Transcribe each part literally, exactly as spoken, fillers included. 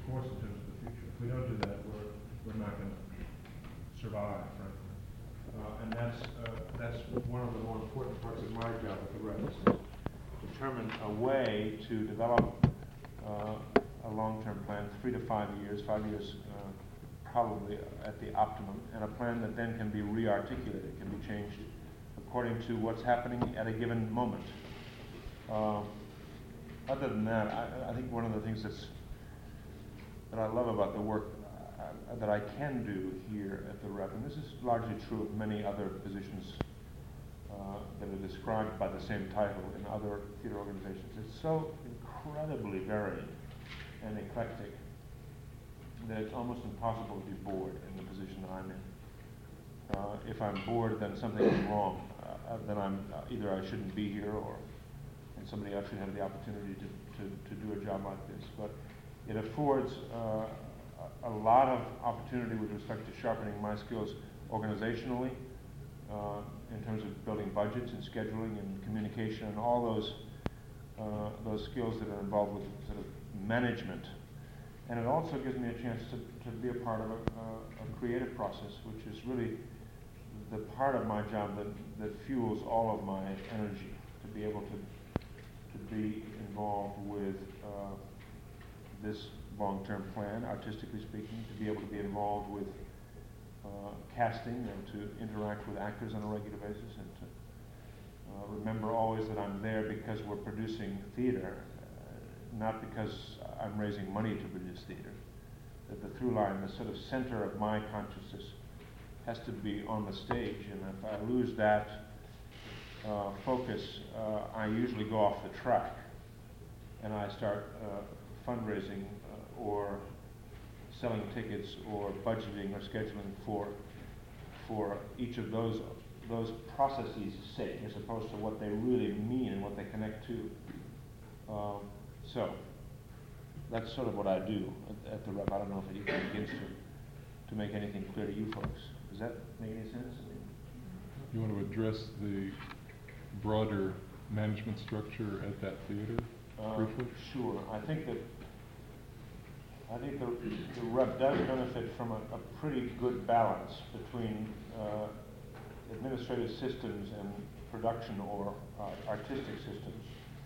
course in terms of the future. If we don't do that, we're, we're not going to survive, frankly. Uh, and that's, uh, that's one of the more important parts of my job at the Rep, is to determine a way to develop uh, a long-term plan, three to five years, five years uh, probably at the optimum, and a plan that then can be re-articulated, can be changed according to what's happening at a given moment. Uh, other than that, I, I think one of the things that's that I love about the work uh, that I can do here at the Rep, and this is largely true of many other positions uh, that are described by the same title in other theater organizations. It's so incredibly varied and eclectic that it's almost impossible to be bored in the position that I'm in. Uh, if I'm bored, then something is wrong. Uh, then I'm uh, either I shouldn't be here, or and somebody else should have the opportunity to, to, to do a job like this. But it affords uh, a, a lot of opportunity with respect to sharpening my skills organizationally, uh, in terms of building budgets and scheduling and communication and all those uh, those skills that are involved with sort of management. And it also gives me a chance to, to be a part of a, uh, a creative process, which is really the part of my job that, that fuels all of my energy, to be able to to be involved with uh, this long-term plan, artistically speaking, to be able to be involved with uh, casting and to interact with actors on a regular basis, and to uh, remember always that I'm there because we're producing theater, uh, not because I'm raising money to produce theater. That the through line, the sort of center of my consciousness, has to be on the stage, and if I lose that uh, focus, uh, I usually go off the track, and I start uh, fundraising uh, or selling tickets or budgeting or scheduling for for each of those those processes' sake, as opposed to what they really mean and what they connect to. Um, so that's sort of what I do at, at the Rep. I don't know if it even begins to to make anything clear to you folks. Does that make any sense? You want to address the broader management structure at that theater Uh, briefly? Sure. I think that I think the, the Rep does benefit from a, a pretty good balance between uh, administrative systems and production or uh, artistic systems.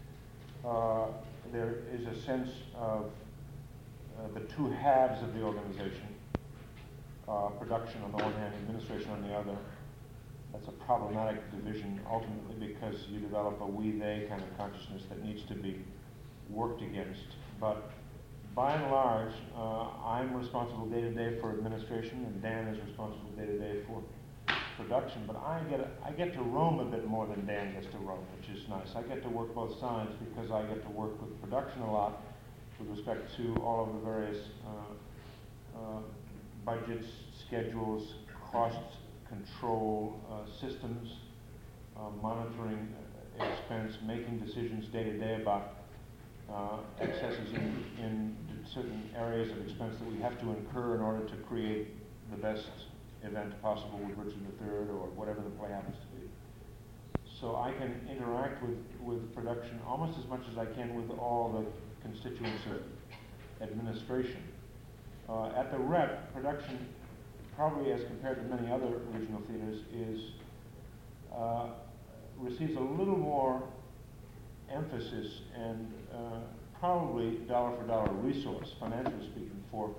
Uh, there is a sense of uh, the two halves of the organization, uh, production on the one hand, administration on the other. That's a problematic division ultimately, because you develop a we-they kind of consciousness that needs to be worked against. But by and large, uh, I'm responsible day to day for administration, and Dan is responsible day to day for production. But I get a, I get to roam a bit more than Dan gets to roam, which is nice. I get to work both sides because I get to work with production a lot with respect to all of the various uh, uh, budgets, schedules, cost control uh, systems, uh, monitoring expense, making decisions day to day about Uh, excesses in, in certain areas of expense that we have to incur in order to create the best event possible with Richard the Third or whatever the play happens to be. So I can interact with, with production almost as much as I can with all the constituents of administration. Uh, at the Rep, production, probably as compared to many other regional theaters, is uh, receives a little more emphasis and uh, probably dollar for dollar resource, financially speaking, for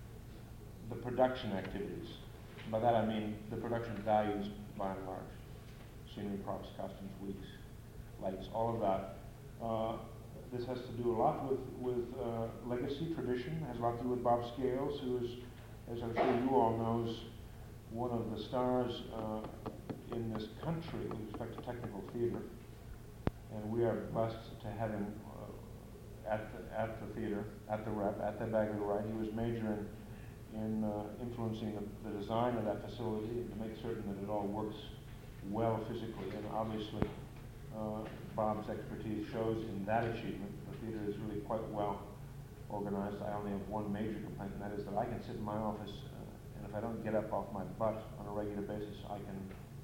the production activities. By that I mean the production values by and large. Scenery, props, costumes, wigs, lights, all of that. Uh, this has to do a lot with, with uh, legacy, tradition, has a lot to do with Bob Scales, who is, as I'm sure you all knows, one of the stars uh, in this country with respect to technical theater. And we are blessed to have him uh, at, the, at the theater, at the Rep, at the Bagley Wright. He was major in, in uh, influencing the, the design of that facility and to make certain that it all works well physically. And obviously, uh, Bob's expertise shows in that achievement. The theater is really quite well organized. I only have one major complaint, and that is that I can sit in my office, uh, and if I don't get up off my butt on a regular basis, I can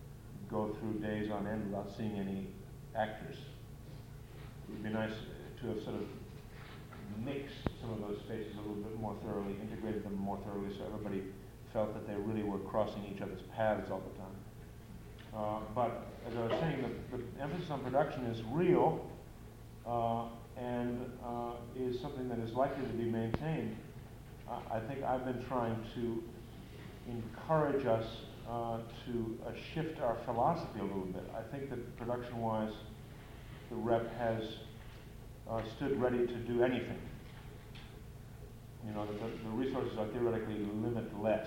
go through days on end without seeing any actors. It would be nice to have sort of mixed some of those spaces a little bit more thoroughly, integrated them more thoroughly, so everybody felt that they really were crossing each other's paths all the time. Uh, but as I was saying, the, the emphasis on production is real uh, and uh, is something that is likely to be maintained. Uh, I think I've been trying to encourage us uh, to uh, shift our philosophy a little bit. I think that production-wise, the rep has uh, stood ready to do anything. You know, the, the resources are theoretically limitless,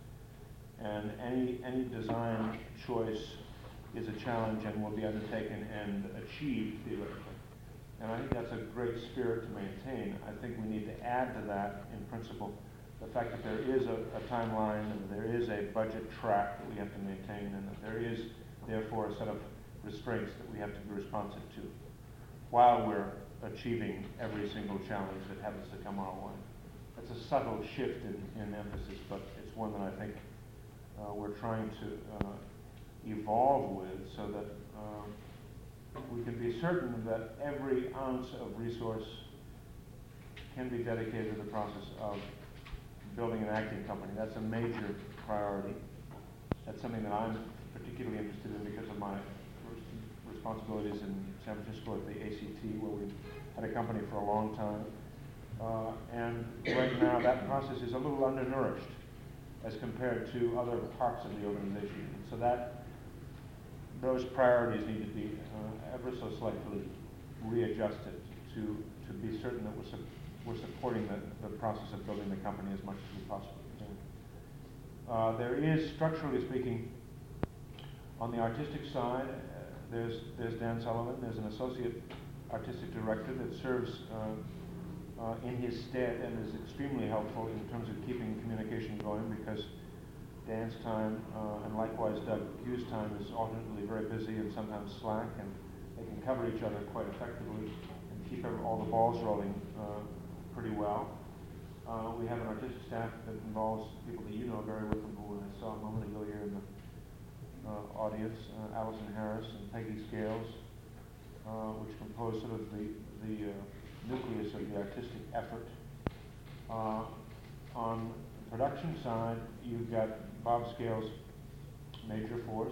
and any any design choice is a challenge and will be undertaken and achieved theoretically. And I think that's a great spirit to maintain. I think we need to add to that, in principle, the fact that there is a, a timeline and there is a budget track that we have to maintain, and that there is, therefore, a set of restraints that we have to be responsive to while we're achieving every single challenge that happens to come our way. It's a subtle shift in, in emphasis, but it's one that I think uh, we're trying to uh, evolve with, so that uh, we can be certain that every ounce of resource can be dedicated to the process of building an acting company. That's a major priority. That's something that I'm particularly interested in because of my res- responsibilities in San Francisco at the A C T, where we had a company for a long time. Uh, and right now that process is a little undernourished as compared to other parts of the organization. So that those priorities need to be uh, ever so slightly readjusted to, to be certain that we're, su- we're supporting the, the process of building the company as much as we possibly can. Uh, there is, structurally speaking, on the artistic side, uh, there's, there's Dan Sullivan. There's an associate artistic director that serves uh, Uh, in his stead and is extremely helpful in terms of keeping communication going, because Dan's time uh, and likewise Doug Hughes' time is alternately very busy and sometimes slack, and they can cover each other quite effectively and keep every, all the balls rolling uh, pretty well. Uh, we have an artistic staff that involves people that you know, Barry Wickham, who I saw a moment ago here in the uh, audience, uh, Allison Harris and Peggy Scales, uh, which compose sort of the, the uh, nucleus of the artistic effort. Uh, on the production side, you've got Bob Scales' major force,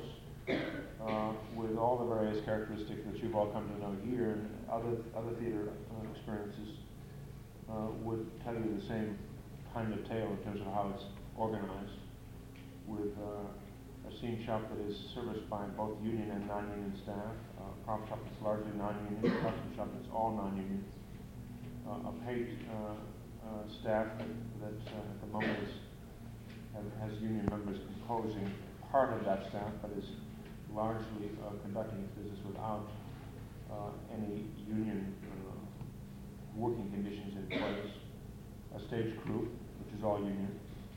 uh, with all the various characteristics that you've all come to know here, and other other theater uh, experiences uh, would tell you the same kind of tale in terms of how it's organized, with uh, a scene shop that is serviced by both union and non-union staff, uh, prop shop that's largely non-union, costume shop that's all non-union. Uh, a paid uh, uh, staff that, that uh, at the moment is, have, has union members composing part of that staff, but is largely uh, conducting its business without uh, any union uh, working conditions in place. A stage crew, which is all union.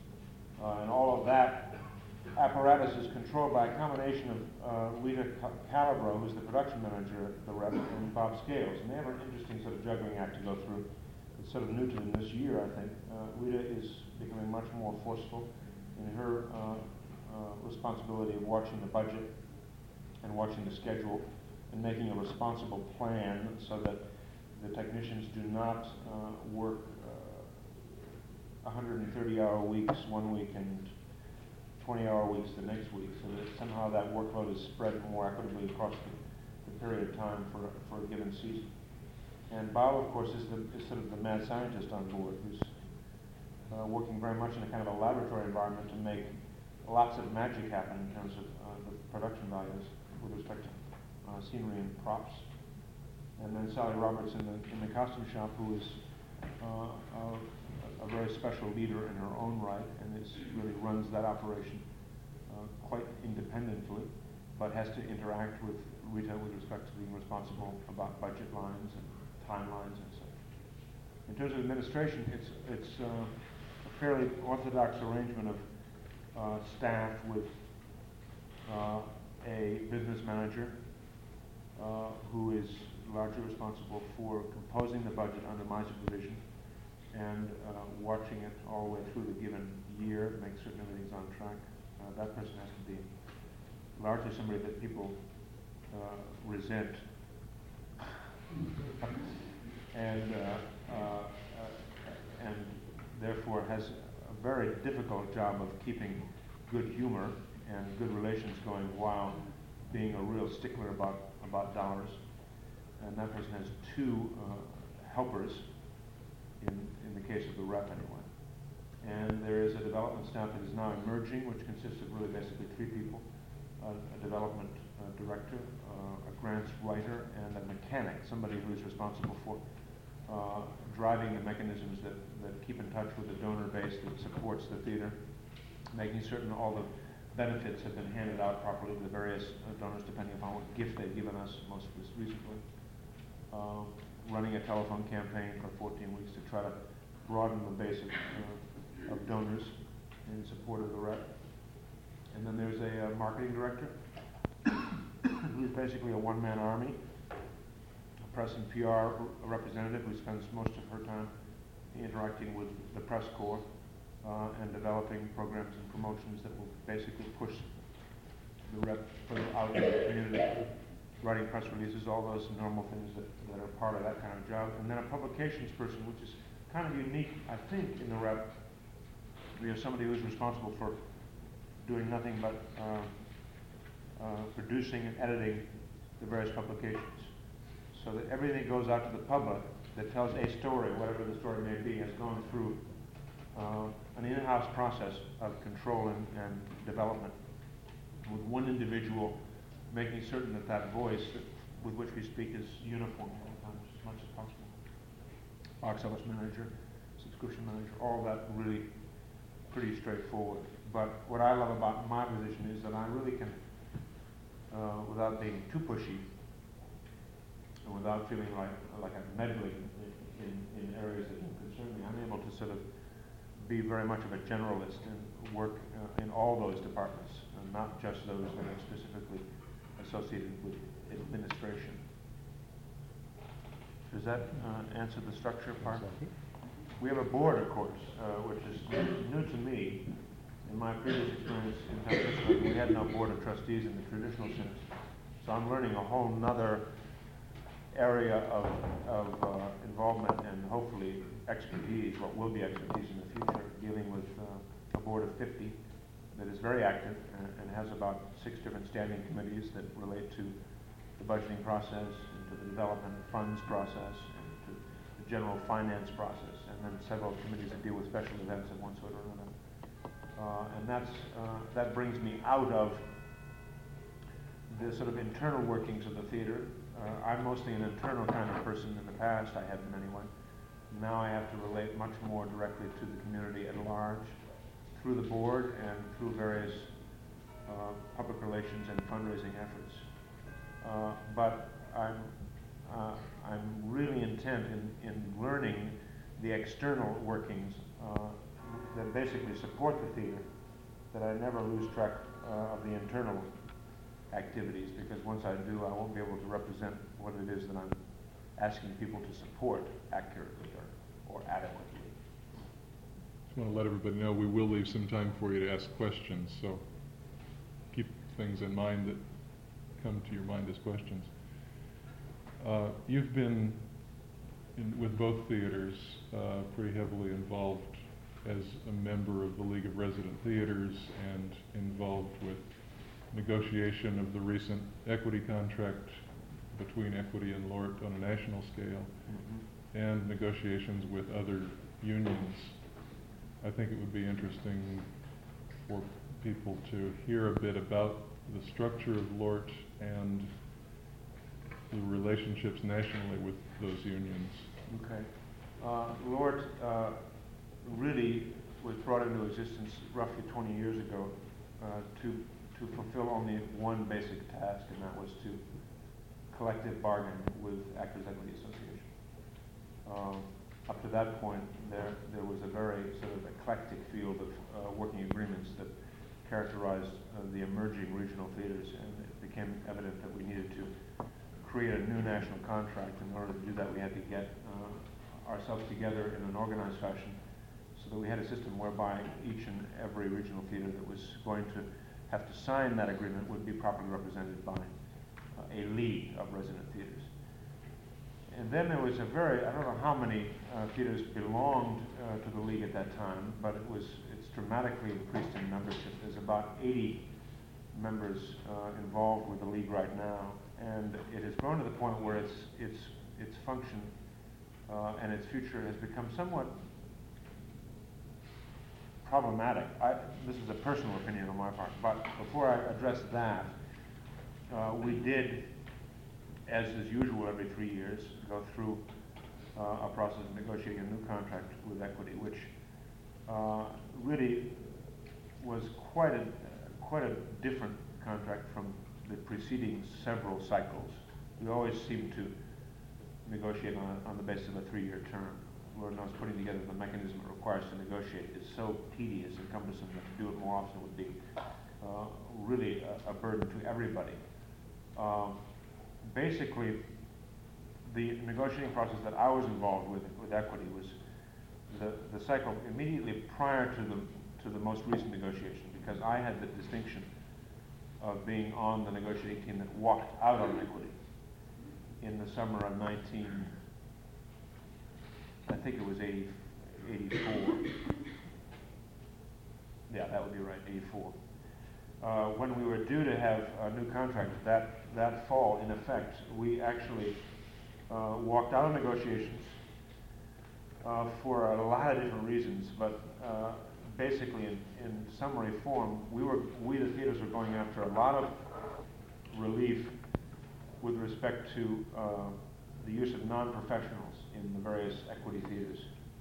Uh, and all of that apparatus is controlled by a combination of uh, Rita Calabro, who's the production manager at the Rep, and Bob Scales. And they have an interesting sort of juggling act to go through. It's sort of new to them this year, I think. Uh, Rita is becoming much more forceful in her uh, uh, responsibility of watching the budget and watching the schedule and making a responsible plan so that the technicians do not uh, work uh, one hundred thirty hour weeks one week and twenty hour weeks the next week, so that somehow that workload is spread more equitably across the, the period of time for, for a given season. And Bob, of course, is, the, is sort of the mad scientist on board, who's uh, working very much in a kind of a laboratory environment to make lots of magic happen in terms of uh, the production values with respect to uh, scenery and props. And then Sally Roberts in the, in the costume shop, who is uh, uh, a very special leader in her own right, and is, really runs that operation uh, quite independently, but has to interact with Rita with respect to being responsible about budget lines and timelines and such. In terms of administration, it's, it's uh, a fairly orthodox arrangement of uh, staff with uh, a business manager uh, who is largely responsible for composing the budget under my supervision and uh, watching it all the way through the given year, make certain everything's on track. Uh, that person has to be largely somebody that people uh, resent and uh, uh, and therefore has a very difficult job of keeping good humor and good relations going while being a real stickler about, about dollars. And that person has two uh, helpers, in, in the case of the rep anyway. And there is a development staff that is now emerging, which consists of really basically three people, uh, a development uh, director, uh, a grants writer, and a mechanic, somebody who is responsible for uh, driving the mechanisms that, that keep in touch with the donor base that supports the theater, making certain all the benefits have been handed out properly to the various uh, donors depending upon what gift they've given us most recently. Uh, running a telephone campaign for fourteen weeks to try to broaden the base of, uh, of donors in support of the rep. And then there's a uh, marketing director who's basically a one-man army, a press and P R representative who spends most of her time interacting with the press corps uh, and developing programs and promotions that will basically push the rep further out in the community, writing press releases, all those normal things that, that are part of that kind of job. And then a publications person, which is kind of unique, I think, in the rep. We have somebody who's responsible for doing nothing but uh, uh, producing and editing the various publications, so that everything that goes out to the public that tells a story, whatever the story may be, has gone through uh, an in-house process of control and, and development, with one individual making certain that that voice that, with which we speak is uniform all the time, as much as possible. Box office manager, subscription manager, all that really pretty straightforward. But what I love about my position is that I really can, uh, without being too pushy, and without feeling like like I'm meddling in, in, in areas that don't concern me, I'm able to sort of be very much of a generalist and work uh, in all those departments, and not just those that are specifically associated with administration. Does that uh, answer the structure part? We have a board, of course, uh, which is new to me. In my previous experience in San Francisco, we had no board of trustees in the traditional sense. So I'm learning a whole nother area of, of uh, involvement and hopefully expertise, what will be expertise in the future, dealing with uh, a board of fifty that is very active and, and has about six different standing committees that relate to the budgeting process, and to the development funds process, and to the general finance process, and then several committees that deal with special events of one sort or another. Uh, and that's, uh, that brings me out of the sort of internal workings of the theater. Uh, I'm mostly an internal kind of person in the past, I have been anyway. Now I have to relate much more directly to the community at large, through the board and through various uh, public relations and fundraising efforts. Uh, but I'm, uh, I'm really intent in, in learning the external workings uh, that basically support the theater, that I never lose track uh, of the internal activities, because once I do, I won't be able to represent what it is that I'm asking people to support accurately or, or adequately. Just want to let everybody know we will leave some time for you to ask questions, so keep things in mind that come to your mind as questions. Uh, you've been in, with both theaters uh, pretty heavily involved as a member of the League of Resident Theaters and involved with negotiation of the recent equity contract between Equity and LORT on a national scale, mm-hmm. and negotiations with other unions. I think it would be interesting for people to hear a bit about the structure of LORT and the relationships nationally with those unions. Okay. Uh, LORT uh, really was brought into existence roughly twenty years ago uh, to to fulfill only one basic task, and that was to collective bargain with Actors Equity Association. Um, up to that point, there there was a very sort of eclectic field of uh, working agreements that characterized uh, the emerging regional theaters, and it became evident that we needed to create a new national contract. In order to do that, we had to get uh, ourselves together in an organized fashion, so that we had a system whereby each and every regional theater that was going to have to sign that agreement would be properly represented by uh, a league of resident theaters. and then there was a very, I don't know how many uh, theaters belonged uh, to the league at that time, but it was, it's dramatically increased in membership. There's about eighty members uh, involved with the league right now, and it has grown to the point where its, its, its function uh, and its future has become somewhat problematic. I, this is a personal opinion on my part, but before I address that, uh, we did, as is usual every three years, go through uh, a process of negotiating a new contract with Equity, which uh, really was quite a quite a different contract from the preceding several cycles. We always seem to negotiate on, a, on the basis of a three-year term. Lord knows putting together the mechanism it requires to negotiate is so tedious and cumbersome that to do it more often would be uh, really a, a burden to everybody. Um, basically, the negotiating process that I was involved with with Equity was the, the cycle immediately prior to the to the most recent negotiation, because I had the distinction of being on the negotiating team that walked out on Equity in the summer of nineteen, I think it was eighty, eighty-four. Yeah, that would be right, eighty-four. Uh, when we were due to have a new contract that, that fall, in effect, we actually uh, walked out of negotiations uh, for a lot of different reasons, but uh, basically in, in summary form, we were we the theaters were going after a lot of relief with respect to uh, the use of non-professionals in the various Equity theaters.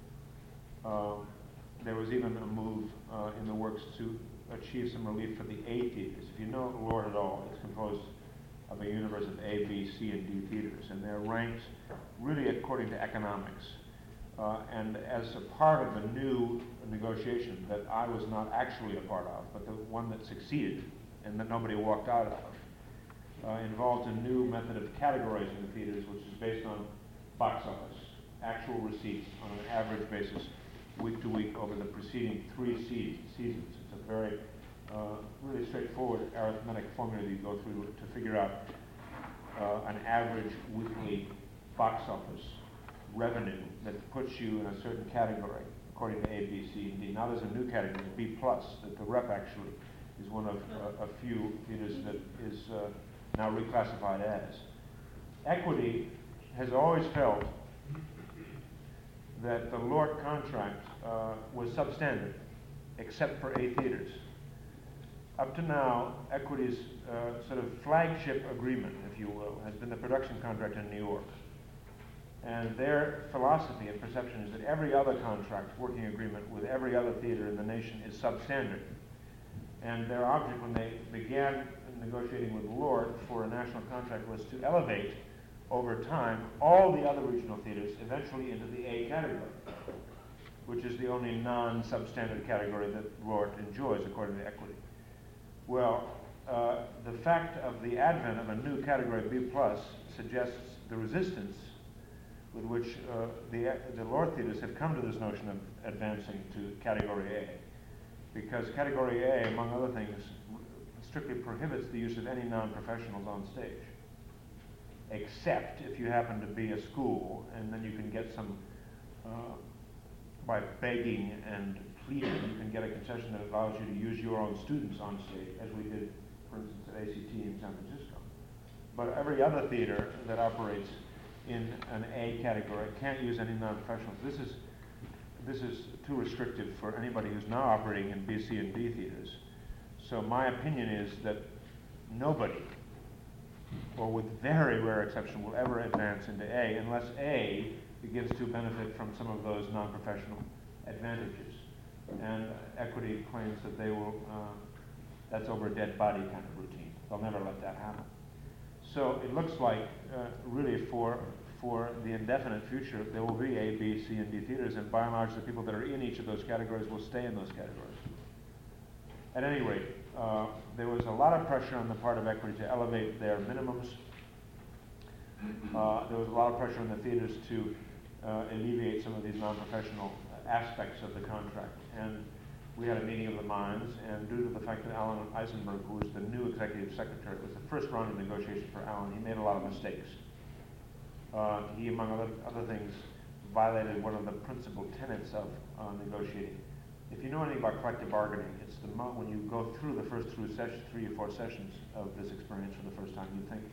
Uh, there was even a move uh, in the works to achieve some relief for the A theaters. If you know Lord at all, it's composed of a universe of A, B, C, and D theaters, and they're ranked really according to economics. Uh, and as a part of a new negotiation that I was not actually a part of, but the one that succeeded and that nobody walked out of, uh, involved a new method of categorizing the theaters, which is based on box office, actual receipts on an average basis, week to week over the preceding three se- seasons. It's a very, uh, really straightforward arithmetic formula that you go through to figure out uh, an average weekly box office revenue that puts you in a certain category according to A, B, C, and D. Now there's a new category, B plus, that the Rep actually is one of uh, a few theaters that is uh, now reclassified as. Equity has always felt that the Lort contract uh, was substandard, except for A theaters. Up to now, Equity's uh, sort of flagship agreement, if you will, has been the production contract in New York. And their philosophy and perception is that every other contract, working agreement with every other theater in the nation is substandard. And their object when they began negotiating with Lord for a national contract was to elevate, over time, all the other regional theaters eventually into the A category, which is the only non-substandard category that Lord enjoys according to Equity. Well, uh, the fact of the advent of a new category B plus suggests the resistance with which uh, the, the Lord theaters have come to this notion of advancing to category A. Because category A, among other things, strictly prohibits the use of any non-professionals on stage, except if you happen to be a school, and then you can get some, uh, by begging and pleading, you can get a concession that allows you to use your own students on stage, as we did, for instance, at A C T in San Francisco. But every other theater that operates in an A category can't use any non-professionals. This is this is too restrictive for anybody who's now operating in B, C, and D theaters. So my opinion is that nobody, or with very rare exception, will ever advance into A unless A begins to benefit from some of those non-professional advantages. And Equity claims that they will, uh, that's over a dead body kind of routine. They'll never let that happen. So it looks like, uh, really, for for the indefinite future, there will be A, B, C, and D theaters, and by and large, the people that are in each of those categories will stay in those categories. At any rate, uh, there was a lot of pressure on the part of Equity to elevate their minimums. Uh, there was a lot of pressure on the theaters to uh, alleviate some of these non-professional aspects of the contract. And we had a meeting of the minds, and due to the fact that Alan Eisenberg, who was the new executive secretary, it was the first round of negotiations for Alan, he made a lot of mistakes. Uh, he, among other, other things, violated one of the principal tenets of uh, negotiating. If you know anything about collective bargaining, it's the mo- when you go through the first three, sessions, three or four sessions of this experience for the first time, you think,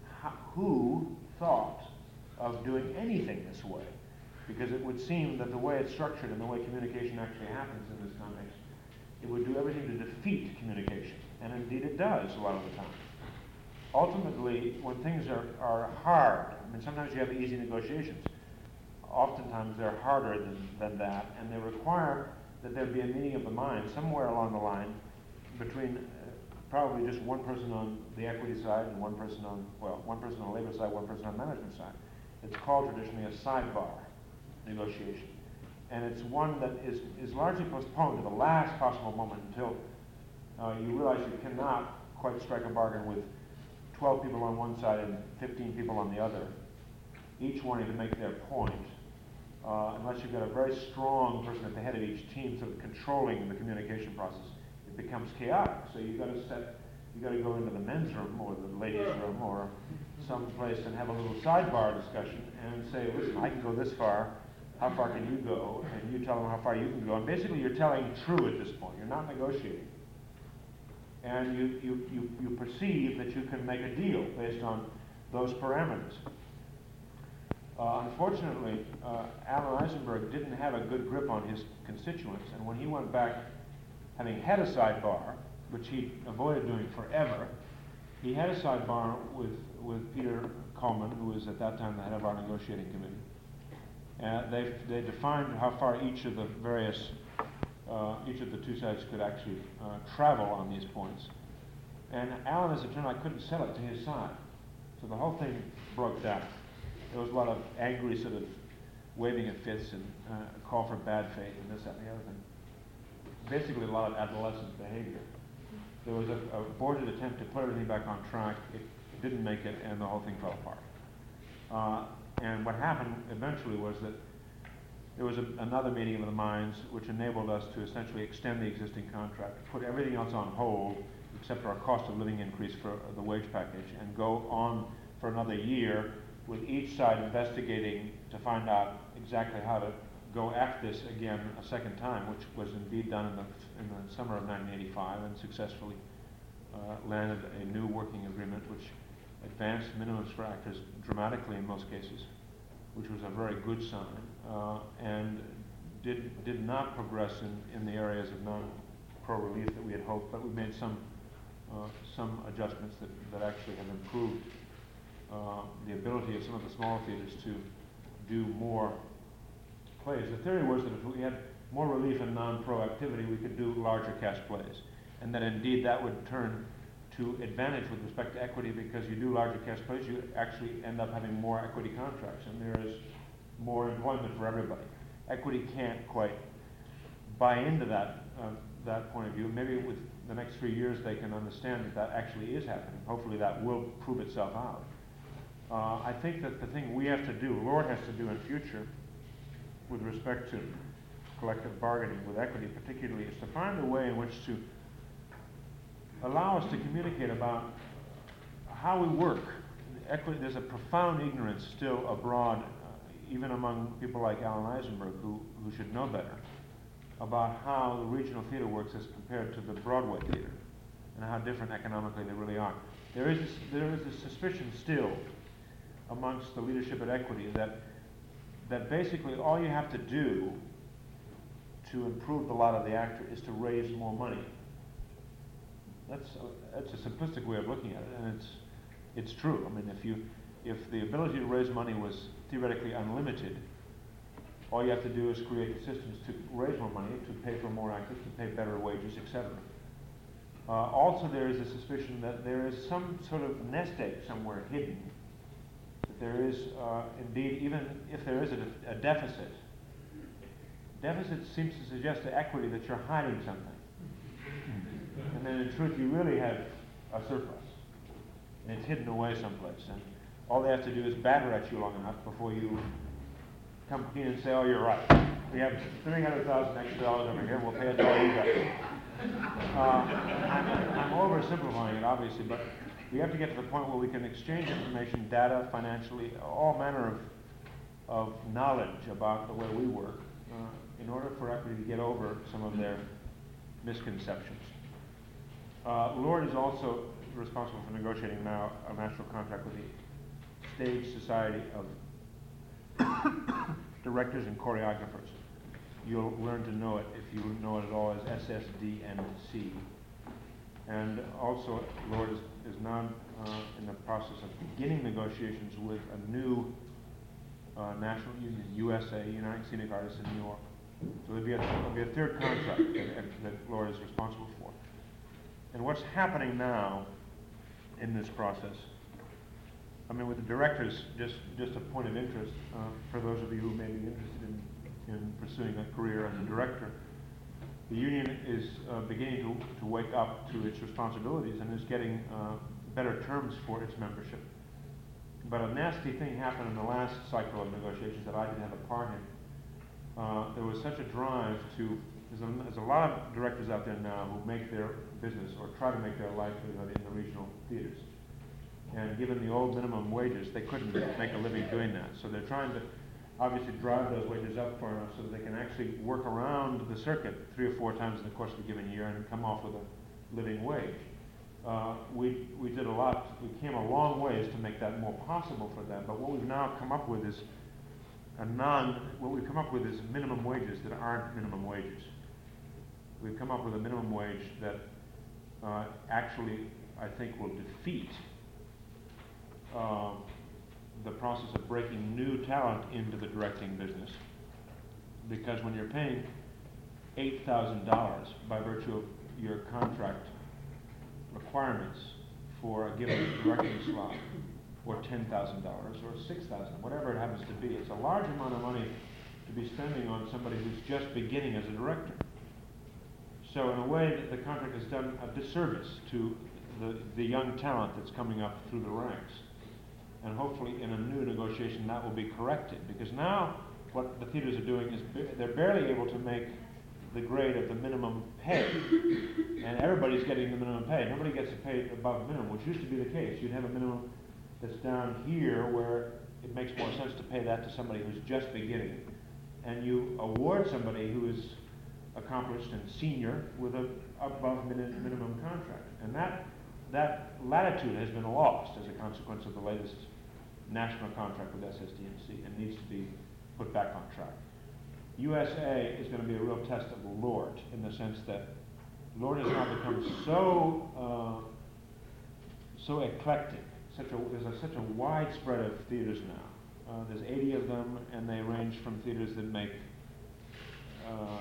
who thought of doing anything this way? Because it would seem that the way it's structured and the way communication actually happens in this context, it would do everything to defeat communication. And indeed it does a lot of the time. Ultimately, when things are, are hard, I mean, sometimes you have easy negotiations. Oftentimes they're harder than, than that, and they require that there be a meeting of the mind somewhere along the line between uh, probably just one person on the equity side and one person on, well, one person on the labor side, one person on the management side. It's called traditionally a sidebar negotiation. And it's one that is, is largely postponed to the last possible moment until uh, you realize you cannot quite strike a bargain with twelve people on one side and fifteen people on the other, each wanting to make their point, uh, unless you've got a very strong person at the head of each team sort of controlling the communication process. It becomes chaotic. So you've got to set, you've got to go into the men's room or the ladies' room or some place and have a little sidebar discussion and say, listen, I can go this far, how far can you go? And you tell them how far you can go. And basically you're telling true at this point. You're not negotiating. And you, you, you, you perceive that you can make a deal based on those parameters. Uh, unfortunately, uh, Alan Eisenberg didn't have a good grip on his constituents, and when he went back, having had a sidebar, which he avoided doing forever, he had a sidebar with, with Peter Coleman, who was at that time the head of our negotiating committee. Uh, they, they defined how far each of the various Uh, each of the two sides could actually uh, travel on these points. And Alan, as it turned out, couldn't sell it to his side. So the whole thing broke down. There was a lot of angry sort of waving of fists and uh, a call for bad faith and this, that, and the other thing. Basically a lot of adolescent behavior. There was a, a aborted attempt to put everything back on track. It didn't make it, and the whole thing fell apart. Uh, and what happened eventually was that there was a, another meeting of the minds which enabled us to essentially extend the existing contract, put everything else on hold except our cost of living increase for the wage package, and go on for another year with each side investigating to find out exactly how to go after this again a second time, which was indeed done in the, in the summer of nineteen eighty-five and successfully uh, landed a new working agreement which advanced minimums for actors dramatically in most cases, which was a very good sign, uh, and did did not progress in, in the areas of non-pro relief that we had hoped, but we made some uh, some adjustments that, that actually have improved uh, the ability of some of the smaller theaters to do more plays. The theory was that if we had more relief in non-pro activity, we could do larger cast plays, and that indeed that would turn to advantage with respect to equity, because you do larger cast plays, you actually end up having more equity contracts, and there is more employment for everybody. Equity can't quite buy into that uh, that point of view. Maybe with the next three years they can understand that that actually is happening. Hopefully that will prove itself out. Uh, I think that the thing we have to do, Lord has to do in future, with respect to collective bargaining with equity particularly, is to find a way in which to allow us to communicate about how we work. Equity, there's a profound ignorance still abroad, uh, even among people like Alan Eisenberg, who, who should know better, about how the regional theater works as compared to the Broadway theater, and how different economically they really are. There is, there is a suspicion still amongst the leadership at Equity that, that basically all you have to do to improve the lot of the actor is to raise more money. That's a, that's a simplistic way of looking at it, and it's it's true. I mean, if you if the ability to raise money was theoretically unlimited, all you have to do is create systems to raise more money, to pay for more actors, to pay better wages, et cetera. Uh, also, there is a suspicion that there is some sort of nest egg somewhere hidden. That there is, uh, indeed, even if there is a, de- a deficit, deficit seems to suggest to Equity that you're hiding something. And then in truth you really have a surplus. And it's hidden away someplace. And all they have to do is batter at you long enough before you come in and say, oh, you're right. We have three hundred thousand extra dollars over here, we'll pay it to all you guys. Uh, I'm, I'm oversimplifying it, obviously, but we have to get to the point where we can exchange information, data, financially, all manner of, of knowledge about the way we work uh, in order for equity to get over some of their misconceptions. Uh, Lord is also responsible for negotiating now a national contract with the Stage Society of Directors and Choreographers. You'll learn to know it, if you know it at all, as S S D N C. And also, Lord is, is now uh, in the process of beginning negotiations with a new uh, national union, U S A, United Scenic Artists in New York. So there'll be a, there'll be a third contract that, that Lord is responsible for. And what's happening now in this process, I mean, with the directors, just, just a point of interest uh, for those of you who may be interested in, in pursuing a career as a director, the union is uh, beginning to, to wake up to its responsibilities and is getting uh, better terms for its membership. But a nasty thing happened in the last cycle of negotiations that I didn't have a part in. Uh, there was such a drive to, there's a, there's a lot of directors out there now who make their business or try to make their livelihood in the regional theaters. And given the old minimum wages, they couldn't make a living doing that. So they're trying to obviously drive those wages up far enough so that they can actually work around the circuit three or four times in the course of a given year and come off with a living wage. Uh, we, we did a lot, we came a long ways to make that more possible for them, but what we've now come up with is a non, what we've come up with is minimum wages that aren't minimum wages. We've come up with a minimum wage that uh, actually, I think, will defeat uh, the process of breaking new talent into the directing business. Because when you're paying eight thousand dollars by virtue of your contract requirements for a given directing slot, or ten thousand dollars, or six thousand dollars, whatever it happens to be, it's a large amount of money to be spending on somebody who's just beginning as a director. So in a way, the contract has done a disservice to the, the young talent that's coming up through the ranks. And hopefully in a new negotiation that will be corrected, because now what the theaters are doing is they're barely able to make the grade of the minimum pay. And everybody's getting the minimum pay. Nobody gets paid above minimum, which used to be the case. You'd have a minimum that's down here where it makes more sense to pay that to somebody who's just beginning. And you award somebody who is accomplished and senior with a above min minimum contract. And that, that latitude has been lost as a consequence of the latest national contract with S S D N C and needs to be put back on track. U S A is going to be a real test of the Lord in the sense that Lord has now become so uh, so eclectic. Such a, there's a, such a wide spread of theaters now. Uh, there's eighty of them, and they range from theaters that make uh,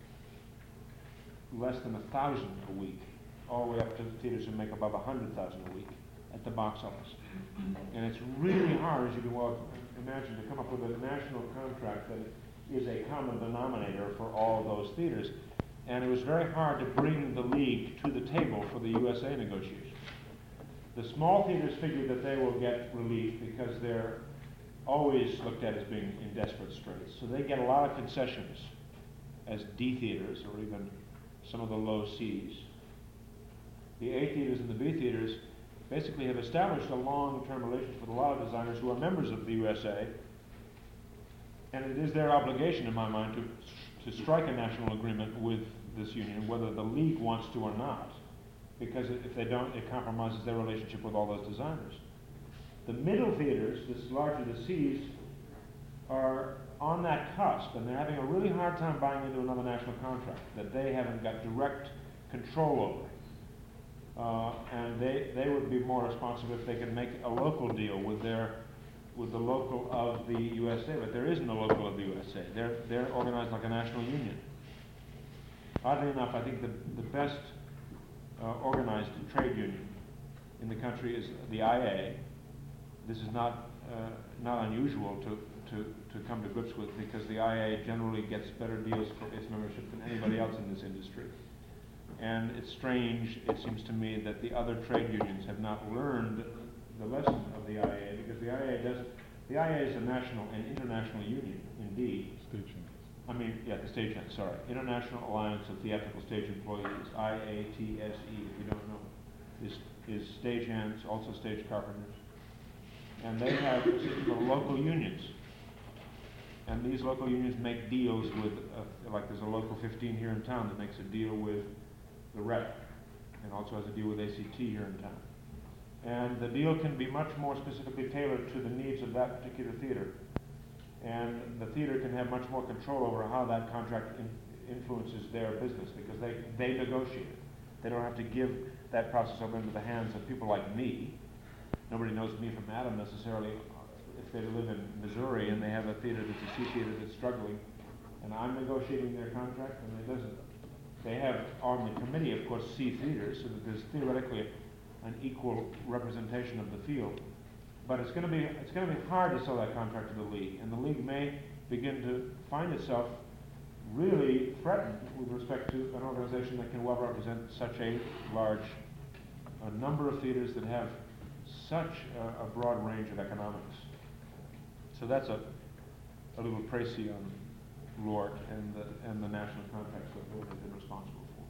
less than a thousand a week, all the way up to the theaters that make above a hundred thousand a week at the box office. And it's really hard, as you can well imagine, to come up with a national contract that is a common denominator for all of those theaters. And it was very hard to bring the league to the table for the U S A negotiations. The small theaters figure that they will get relief because they're always looked at as being in desperate straits. So they get a lot of concessions as D theaters or even some of the low C's. The A theaters and the B theaters basically have established a long-term relationship with a lot of designers who are members of the U S A, and it is their obligation, in my mind, to, to strike a national agreement with this union, whether the league wants to or not, because if they don't, it compromises their relationship with all those designers. The middle theaters, this larger the C's, are on that cusp, and they're having a really hard time buying into another national contract that they haven't got direct control over. Uh, and they, they would be more responsive if they could make a local deal with their with the local of the U S A, but there isn't a local of the U S A. They're, they're organized like a national union. Oddly enough, I think the, the best uh, organized trade union in the country is the I A. This is not, uh, not unusual to, to, to come to grips with, because the I A generally gets better deals for its membership than anybody else in this industry. And it's strange, it seems to me, that the other trade unions have not learned the lesson of the I A, because the I A does, the I A is a national and international union, indeed. Stagehand. I mean, yeah, the Stagehand, sorry. International Alliance of Theatrical Stage Employees, I A T S E, if you don't know. is, is stagehands, also stage carpenters. And they have a system of local unions. And these local unions make deals with, uh, like there's a local fifteen here in town that makes a deal with the rep, and also has a deal with A C T here in town. And the deal can be much more specifically tailored to the needs of that particular theater. And the theater can have much more control over how that contract in, influences their business, because they, they negotiate it. They don't have to give that process over into the hands of people like me. Nobody knows me from Adam necessarily. If they live in Missouri and they have a theater that's a C theater that's struggling, and I'm negotiating their contract, and it doesn't. They have on the committee, of course, C theaters, so that there's theoretically an equal representation of the field. But it's going to be it's going to be hard to sell that contract to the league, and the league may begin to find itself really threatened with respect to an organization that can well represent such a large a number of theaters that have such a, a broad range of economics. So that's a, a little précis on Lort and the, and the national contracts that Lort has been responsible for.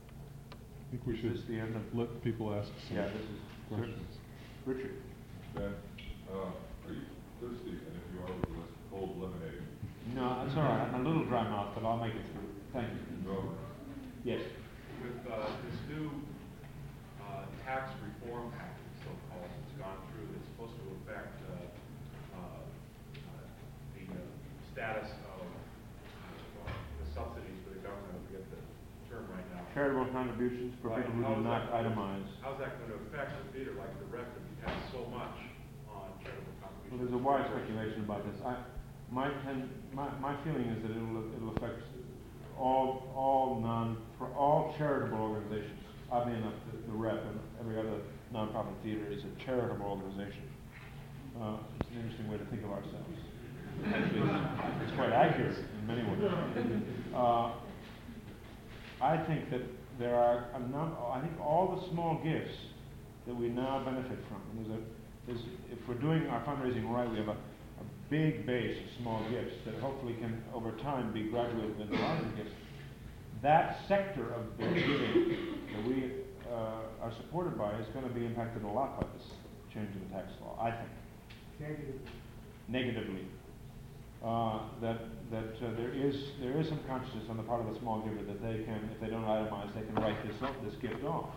I think we should Is this the end of let people ask some Yeah, this is questions. Richard. Ben, uh, are you thirsty? And if you are, would you like some cold lemonade? No, that's all right. I'm a little dry mouth, but I'll make it through. Thank you. No. Yes. With uh, this new uh, tax reform package, so-called, that's gone through, that's supposed to affect uh, uh, the uh, status of uh, the subsidies for the government. I forget the term right now. Charitable contributions for Right. people who How do is not that- itemize. How's that going to affect the theater like the rest of it has so much on charitable contributions? Well, there's a wide speculation about this. I, my, ten, my, my feeling is that it'll, it'll affect all, all non, for all charitable organizations. Oddly enough, the, the rep and every other nonprofit theater is a charitable organization. Uh, it's an interesting way to think of ourselves. Actually, it's, it's quite accurate in many ways. Uh, I think that there are a number, I think all the small gifts that we now benefit from, and there's a, there's, if we're doing our fundraising right, we have a, a big base of small gifts that hopefully can, over time, be graduated into larger gifts. That sector of the giving that we uh, are supported by is going to be impacted a lot by this change in the tax law, I think. Negatively. Negatively. Uh, that that uh, there is there is some consciousness on the part of the small giver that they can, if they don't itemize, they can write this off, this gift off,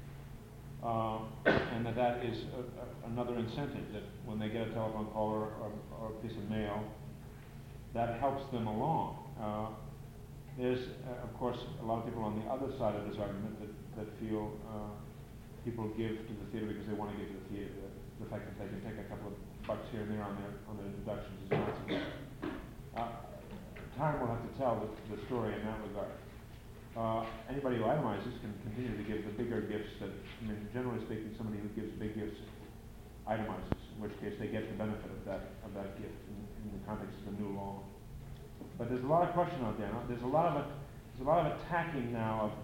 uh, and that that is a, a, another incentive, that when they get a telephone call or, or, or a piece of mail, that helps them along. Uh, there's uh, of course a lot of people on the other side of this argument that that feel uh, people give to the theater because they want to give to the theater. The, the fact that they can take a couple of bucks here and there on their on their deductions is not so bad. Uh, time will have to tell the, the story in that regard. Uh, anybody who itemizes can continue to give the bigger gifts that, I mean, generally speaking, somebody who gives big gifts itemizes, in which case they get the benefit of that of that gift in, in the context of the new law. But there's a lot of question out there. Now. There's a lot of a, there's a lot of attacking now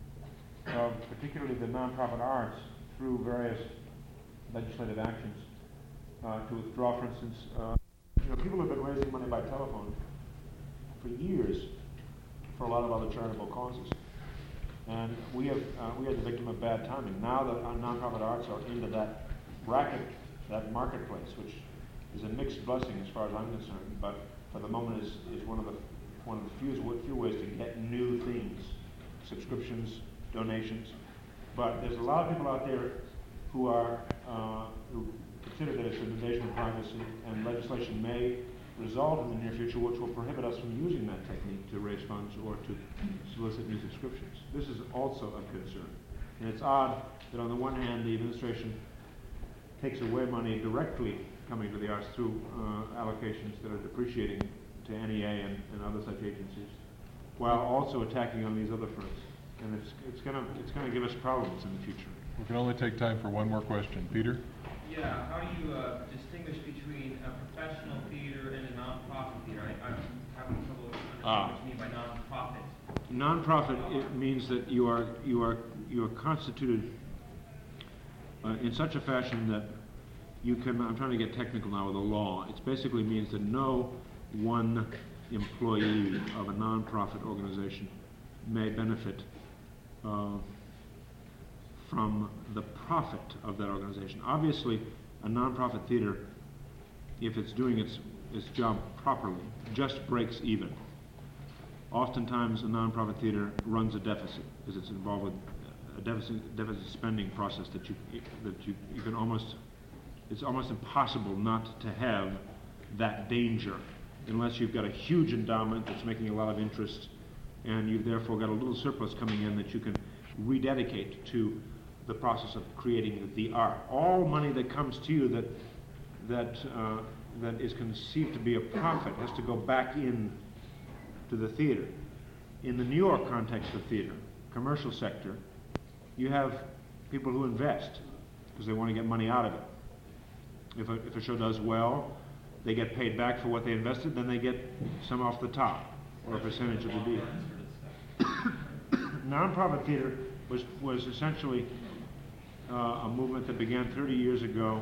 of, of particularly the nonprofit arts through various legislative actions uh, to withdraw, for instance. Uh, You know, people have been raising money by telephone for years for a lot of other charitable causes, and we have uh, we are the victim of bad timing. Now that our nonprofit arts are into that racket, that marketplace, which is a mixed blessing as far as I'm concerned, but for the moment is, is one of the one of the few few ways to get new things, subscriptions, donations. But there's a lot of people out there who are uh, who consider that it's an invasion of privacy, and legislation may result in the near future which will prohibit us from using that technique to raise funds or to solicit new subscriptions. This is also a concern. And it's odd that on the one hand the administration takes away money directly coming to the arts through uh, allocations that are depreciating to N E A and, and other such agencies, while also attacking on these other fronts. And it's, it's going to it's going to give us problems in the future. We can only take time for one more question. Peter? Yeah, how do you uh, distinguish between a professional theater and a non-profit theater? I, I'm having trouble understanding Ah. what you mean by non-profit. Non-profit, it means that you are you are you are constituted uh, in such a fashion that you can. I'm trying to get technical now with the law. It basically means that no one employee of a non-profit organization may benefit uh, from the profit of that organization. Obviously, a nonprofit theater, if it's doing its, its job properly, just breaks even. Oftentimes, a nonprofit theater runs a deficit because it's involved with a deficit, deficit spending process that you that you, you can almost, it's almost impossible not to have that danger unless you've got a huge endowment that's making a lot of interest, and you've therefore got a little surplus coming in that you can rededicate to the process of creating the, the art. All money that comes to you that that uh, that is conceived to be a profit has to go back in to the theater. In the New York context of theater, commercial sector, you have people who invest because they want to get money out of it. If a, if a show does well, they get paid back for what they invested, then they get some off the top, or a percentage of the deal. Nonprofit theater was, was essentially uh, a movement that began thirty years ago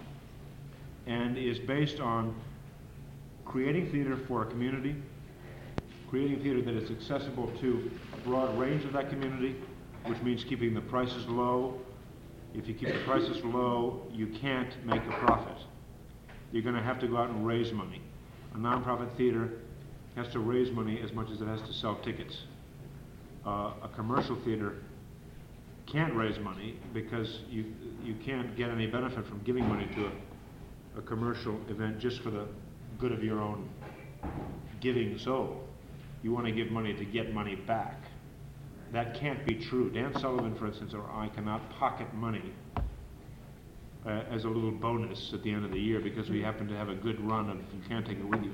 and is based on creating theater for a community, creating theater that is accessible to a broad range of that community, which means keeping the prices low. If you keep the prices low, you can't make a profit. You're going to have to go out and raise money. A nonprofit theater has to raise money as much as it has to sell tickets. Uh, a commercial theater can't raise money because you you can't get any benefit from giving money to a, a commercial event just for the good of your own giving soul. You want to give money to get money back. That can't be true. Dan Sullivan, for instance, or I cannot pocket money uh, as a little bonus at the end of the year because we happen to have a good run and you can't take it with you.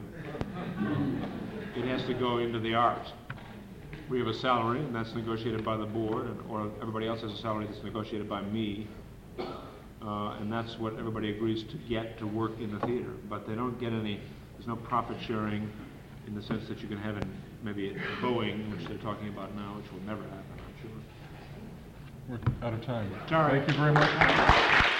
It has to go into the art. We have a salary, and that's negotiated by the board, and, or everybody else has a salary that's negotiated by me, uh, and that's what everybody agrees to get to work in the theater. But they don't get any, there's no profit sharing in the sense that you can have in maybe at Boeing, which they're talking about now, which will never happen, I'm sure. We're out of time. Sorry. Thank you very much.